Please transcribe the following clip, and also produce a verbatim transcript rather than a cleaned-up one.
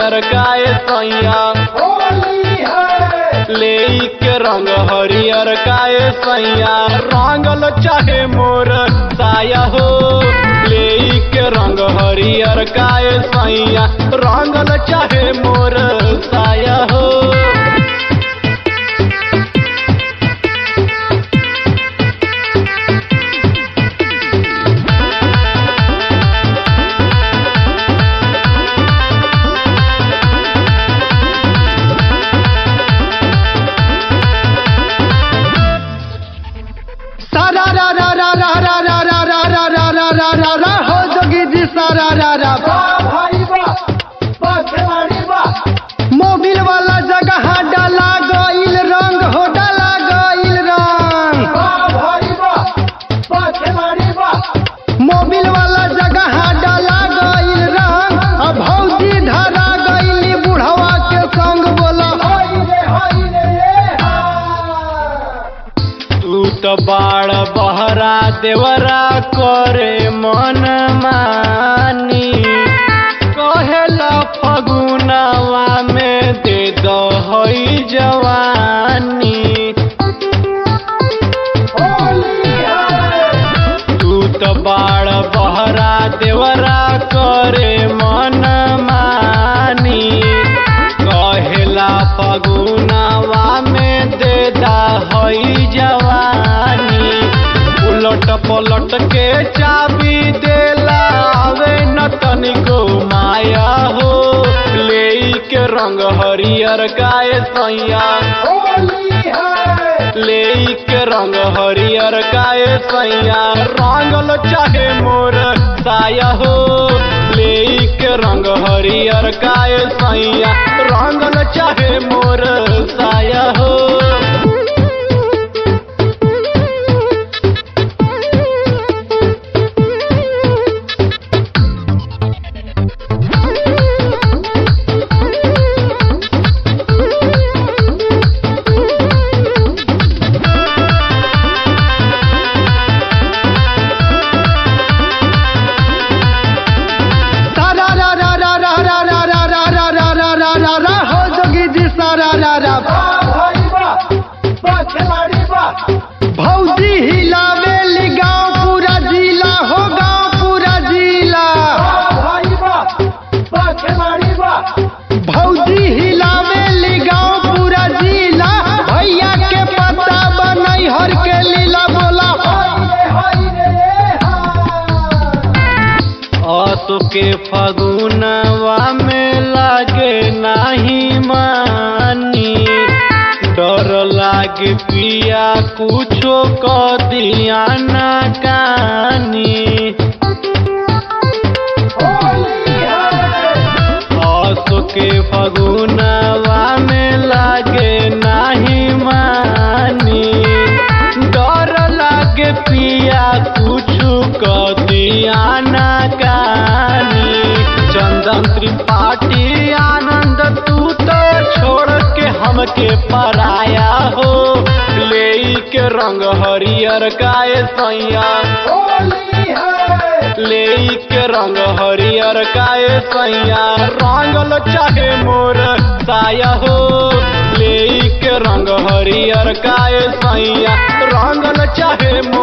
हरियर काय सैया ले के रंग हरियर काय सैया रंगल चाहे मोर साया हो ले के रंग हरियर काय सैया रंगल चाहे मोर साया हो। हो जोगी जी सारा रा रा भाई मोबिल वाला जगह डाला गईल रंग हो डाला गईल रंग मोबिल वाला जगह डाला गईल रंग अब भौजी धरा गईल बुढ़वा के संग बोला तू तो बाड़ बहरा देवरा करे मन मानी कहेला फगुनवा में दे दो हई जवानी तू तो बाड़ बहरा देवरा करे मन मानी कहेला फगुनवा में दे दा हई जवानी उलट पलट के चाबी देला आवे न तनिको माया हो ले के रंग हरियर काय सैया ले के रंग हरियर काय सैया रंगल चाहे मोर साया हो ले के रंग हरियर काय सैया रंगल चाहे मोर साया हो। हो जोगी जी सारा रा रा भौजी हिलावेली गाँव पूरा जिला हो गाँव पूरा जिला भौजी हिलावेली गाँव पूरा जिला भैया के पता बनई हर के लीला बोला आसो के फगुनवा में लागे नाही मानी डर लागे पिया कुछो क दिया ना कानी आसो के फगुनवा में लागे नाही मानी डर लागे पिया कुछो क दिया ना कानी चंदन त्रिपाठी आनंद तू तो छोड़ के हमके पराया हो ले के रंग हरियर काय सैया ले के रंग हरियर काय सैया रंगल चाहे मोर साया हो ले के रंग हरियर काय सैया रंगल चाहे